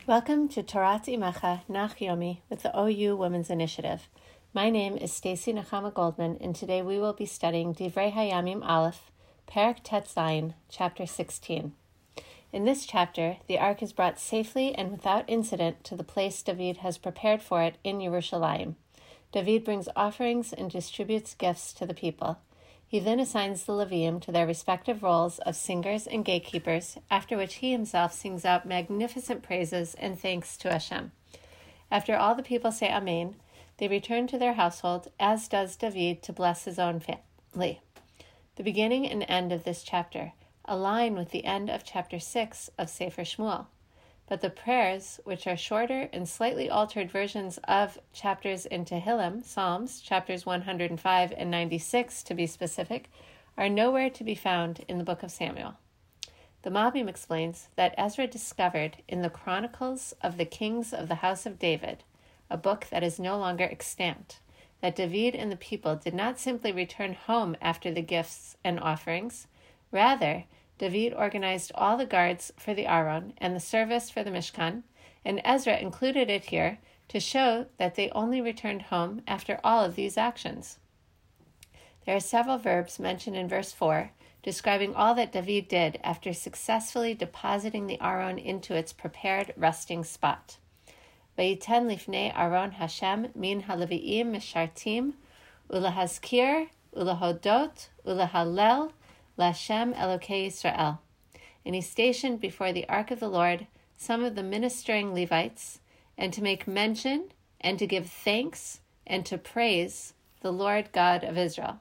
Welcome to Torat Imecha Nach Yomi with the OU Women's Initiative. My name is Stacy Nechama Goldman, and today we will be studying Divrei Hayamim Aleph, Perek Tet Zayin, Chapter 16. In this chapter, the ark is brought safely and without incident to the place David has prepared for it in Yerushalayim. David brings offerings and distributes gifts to the people. He then assigns the Leviim to their respective roles of singers and gatekeepers, after which he himself sings out magnificent praises and thanks to Hashem. After all the people say Amen, they return to their household, as does David to bless his own family. The beginning and end of this chapter align with the end of chapter 6 of Sefer Shmuel, but the prayers, which are shorter and slightly altered versions of chapters in Tehillim, Psalms, chapters 105 and 96 to be specific, are nowhere to be found in the book of Samuel. The Malbim explains that Ezra discovered in the Chronicles of the Kings of the House of David, a book that is no longer extant, that David and the people did not simply return home after the gifts and offerings. Rather, David organized all the guards for the Aron and the service for the Mishkan, and Ezra included it here to show that they only returned home after all of these actions. There are several verbs mentioned in verse 4 describing all that David did after successfully depositing the Aron into its prepared resting spot. Vayiten lifnei Aron Hashem min haleviim mishartim ulahazkir ulahodot ulahalel L'Hashem Elokei Yisrael. And he stationed before the ark of the Lord some of the ministering Levites, and to make mention, and to give thanks, and to praise the Lord God of Israel.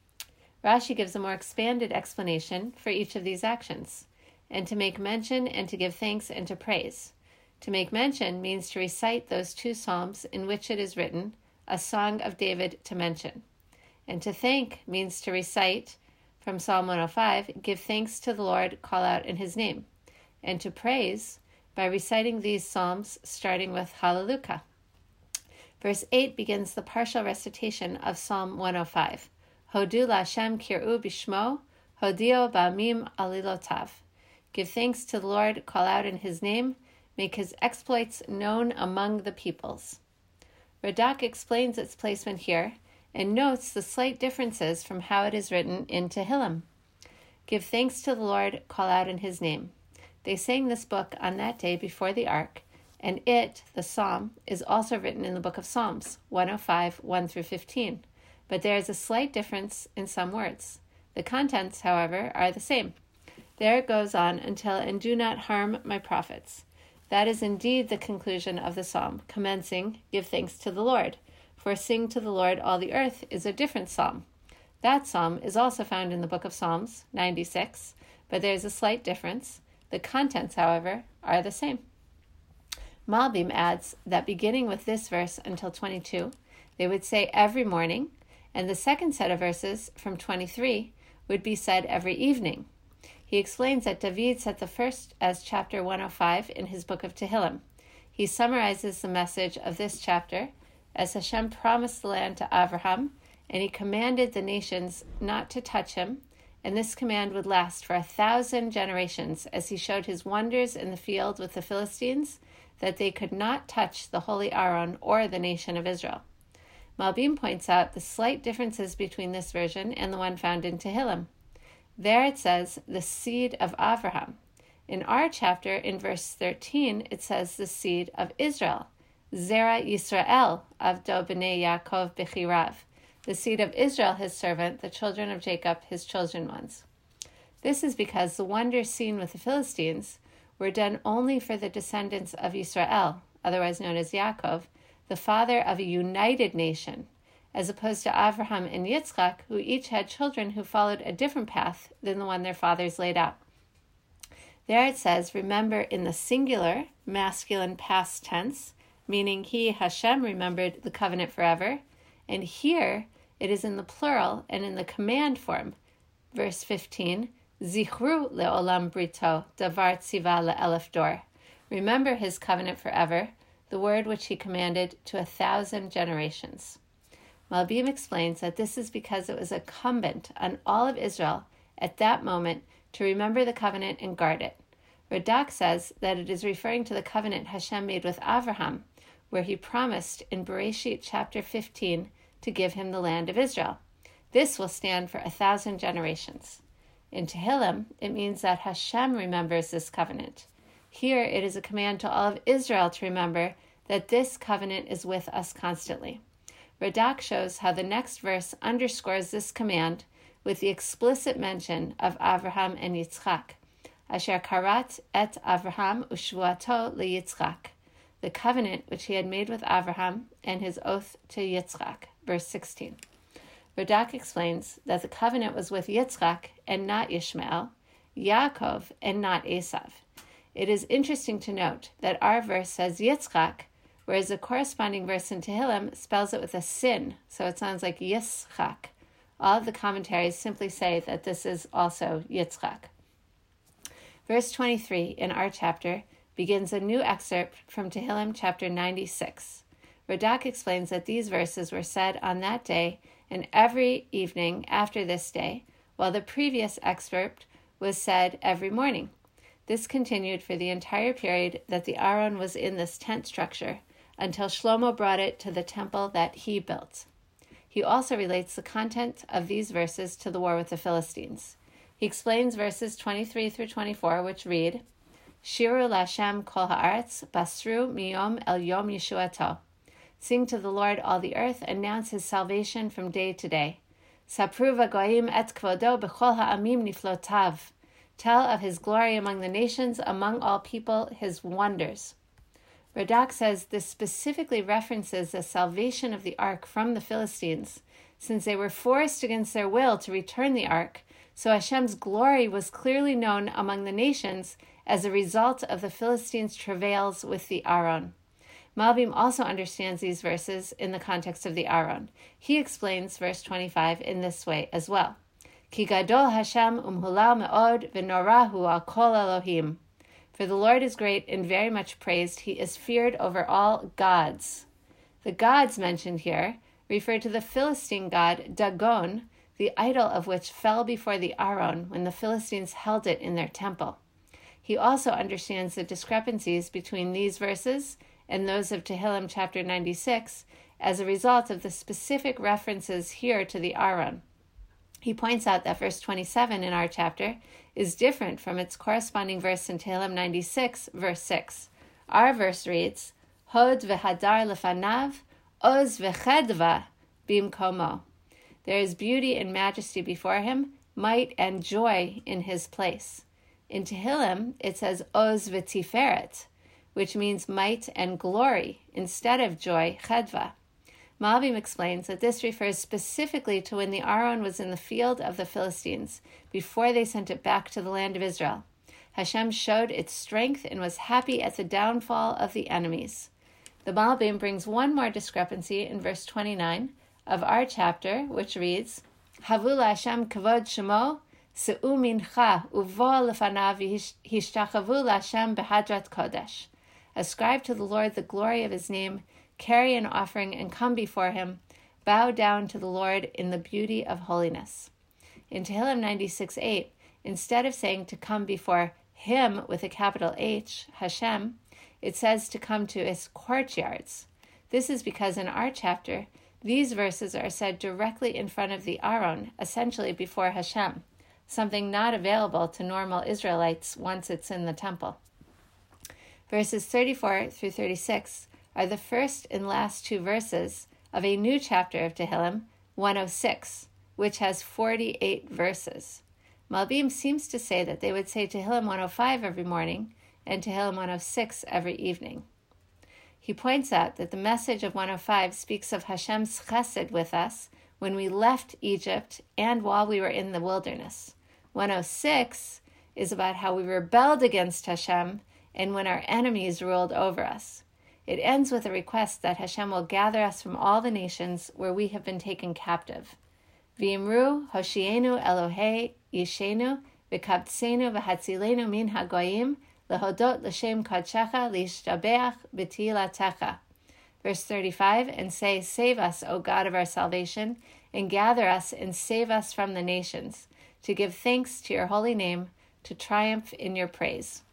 Rashi gives a more expanded explanation for each of these actions. And to make mention, and to give thanks, and to praise. To make mention means to recite those two psalms in which it is written, a song of David to mention. And to thank means to recite, from Psalm 105, give thanks to the Lord, call out in his name. And to praise, by reciting these psalms, starting with Hallelujah. Verse 8 begins the partial recitation of Psalm 105. Hodu L'Hashem kir'u bishmo, hodio ba'amim alilotav. Give thanks to the Lord, call out in his name, make his exploits known among the peoples. Radak explains its placement here, and notes the slight differences from how it is written in Tehillim. Give thanks to the Lord, call out in his name. They sang this book on that day before the ark, and it, the psalm, is also written in the book of Psalms, 105, 1 through 15. But there is a slight difference in some words. The contents, however, are the same. There it goes on until, and do not harm my prophets. That is indeed the conclusion of the psalm, commencing, give thanks to the Lord. For sing to the Lord all the earth is a different psalm. That psalm is also found in the book of Psalms, 96, but there is a slight difference. The contents, however, are the same. Malbim adds that beginning with this verse until 22, they would say every morning, and the second set of verses from 23 would be said every evening. He explains that David set the first as chapter 105 in his book of Tehillim. He summarizes the message of this chapter as Hashem promised the land to Abraham, and he commanded the nations not to touch him, and this command would last for 1,000 generations, as he showed his wonders in the field with the Philistines, that they could not touch the holy Aaron or the nation of Israel. Malbim points out the slight differences between this version and the one found in Tehillim. There it says, the seed of Abraham. In our chapter, in verse 13, it says the seed of Israel. Zera Yisrael, Avdo B'nei Yaakov Bechirav, the seed of Israel his servant, the children of Jacob his chosen ones. This is because the wonders seen with the Philistines were done only for the descendants of Yisrael, otherwise known as Yaakov, the father of a united nation, as opposed to Avraham and Yitzchak, who each had children who followed a different path than the one their fathers laid out. There it says, remember in the singular, masculine past tense, meaning he, Hashem, remembered the covenant forever. And here, it is in the plural and in the command form. Verse 15, Zichru le'olam brito, davar tziva le'elef dor. Remember his covenant forever, the word which he commanded to 1,000 generations. Malbim explains that this is because it was incumbent on all of Israel at that moment to remember the covenant and guard it. Radak says that it is referring to the covenant Hashem made with Avraham, where he promised in Bereshit chapter 15 to give him the land of Israel. This will stand for 1,000 generations. In Tehillim, it means that Hashem remembers this covenant. Here, it is a command to all of Israel to remember that this covenant is with us constantly. Radak shows how the next verse underscores this command with the explicit mention of Avraham and Yitzchak. Asher karat et Avraham ushvuato leYitzchak, the covenant which he had made with Avraham and his oath to Yitzchak. Verse 16. Radak explains that the covenant was with Yitzchak and not Ishmael, Yaakov and not Esav. It is interesting to note that our verse says Yitzchak, whereas the corresponding verse in Tehillim spells it with a sin, so it sounds like Yitzchak. All of the commentaries simply say that this is also Yitzchak. Verse 23 in our chapter begins a new excerpt from Tehillim chapter 96. Radak explains that these verses were said on that day and every evening after this day, while the previous excerpt was said every morning. This continued for the entire period that the Aron was in this tent structure, until Shlomo brought it to the temple that he built. He also relates the content of these verses to the war with the Philistines. He explains verses 23 through 24, which read, Shiru Lashem kol haaretz, basru miyom el yom yeshuato. Sing to the Lord all the earth, announce his salvation from day to day. Sapru v'goyim et kvodo b'chol ha'amim niflotav. Tell of his glory among the nations, among all people, his wonders. Radak says this specifically references the salvation of the ark from the Philistines, since they were forced against their will to return the ark, so Hashem's glory was clearly known among the nations as a result of the Philistines' travails with the Aron. Malbim also understands these verses in the context of the Aron. He explains verse 25 in this way as well. Ki gadol Hashem umhulal me'od v'norahu al kol Elohim. For the Lord is great and very much praised. He is feared over all gods. The gods mentioned here refer to the Philistine god Dagon, the idol of which fell before the Aron when the Philistines held it in their temple. He also understands the discrepancies between these verses and those of Tehillim chapter 96 as a result of the specific references here to the Aron. He points out that verse 27 in our chapter is different from its corresponding verse in Tehillim 96, verse 6. Our verse reads, Hod v'hadar lefanav, oz v'chedva bimkomo. There is beauty and majesty before him, might and joy in his place. In Tehillim, it says oz v'tiferet, which means might and glory, instead of joy, chedva. Malbim explains that this refers specifically to when the Aron was in the field of the Philistines, before they sent it back to the land of Israel. Hashem showed its strength and was happy at the downfall of the enemies. The Malbim brings one more discrepancy in verse 29 of our chapter, which reads, Havu Hashem kavod shemo, se'u mincha, uvo lefanav hishtachavu Hashem behadrat kodesh. Ascribe to the Lord the glory of his name, carry an offering and come before him, bow down to the Lord in the beauty of holiness. In Tehillim 96:8, instead of saying to come before him with a capital H, Hashem, it says to come to his courtyards. This is because in our chapter, these verses are said directly in front of the Aron, essentially before Hashem, something not available to normal Israelites once it's in the temple. Verses 34 through 36 are the first and last two verses of a new chapter of Tehillim, 106, which has 48 verses. Malbim seems to say that they would say Tehillim 105 every morning and Tehillim 106 every evening. He points out that the message of 105 speaks of Hashem's chesed with us when we left Egypt and while we were in the wilderness. 106 is about how we rebelled against Hashem and when our enemies ruled over us. It ends with a request that Hashem will gather us from all the nations where we have been taken captive. V'imru Hoshienu Elohei Yishenu v'kabtsenu v'hatzilenu min hagoyim lehodot l'shem kadshecha l'ishtabeach b'tilatecha. Verse 35, and say, Save us, O God of our salvation, and gather us and save us from the nations, to give thanks to your holy name, to triumph in your praise.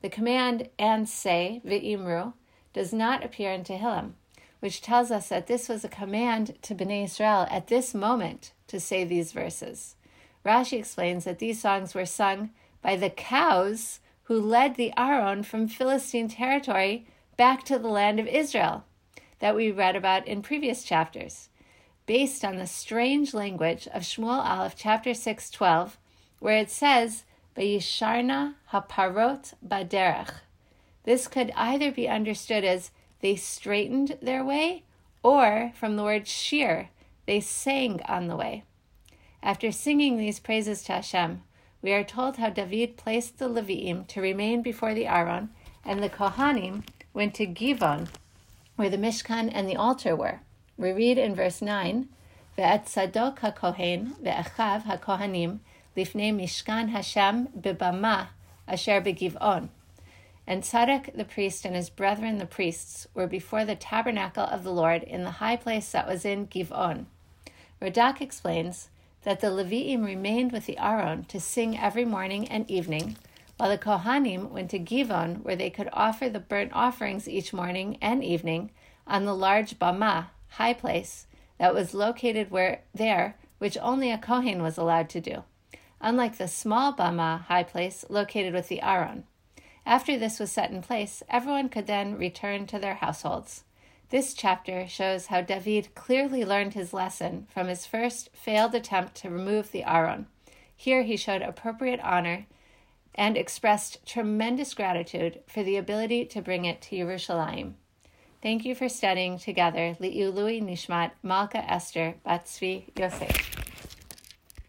The command, and say, v'imru, does not appear in Tehillim, which tells us that this was a command to Bnei Israel at this moment to say these verses. Rashi explains that these songs were sung by the cows who led the Aron from Philistine territory back to the land of Israel that we read about in previous chapters, based on the strange language of Shmuel Aleph chapter 6:12, where it says, Vayisharna haparot baderech. This could either be understood as they straightened their way, or from the word shir, they sang on the way. After singing these praises to Hashem, we are told how David placed the Levi'im to remain before the Aron, and the Kohanim went to Givon, where the Mishkan and the altar were. We read in verse 9, Ve'at Tzadok HaKohen ve'achav HaKohanim lifnei Mishkan Hashem bebama asher begivon. And Tzadok the priest and his brethren the priests were before the tabernacle of the Lord in the high place that was in Givon. Radak explains that the Levi'im remained with the Aron to sing every morning and evening, while the Kohanim went to Givon, where they could offer the burnt offerings each morning and evening on the large bama, high place, that was located which only a Kohen was allowed to do, unlike the small bama, high place, located with the Aron. After this was set in place, everyone could then return to their households. This chapter shows how David clearly learned his lesson from his first failed attempt to remove the Aron. Here he showed appropriate honor and expressed tremendous gratitude for the ability to bring it to Yerushalayim. Thank you for studying together Li'ului Nishmat Malka Esther Bat Tzvi Yosef.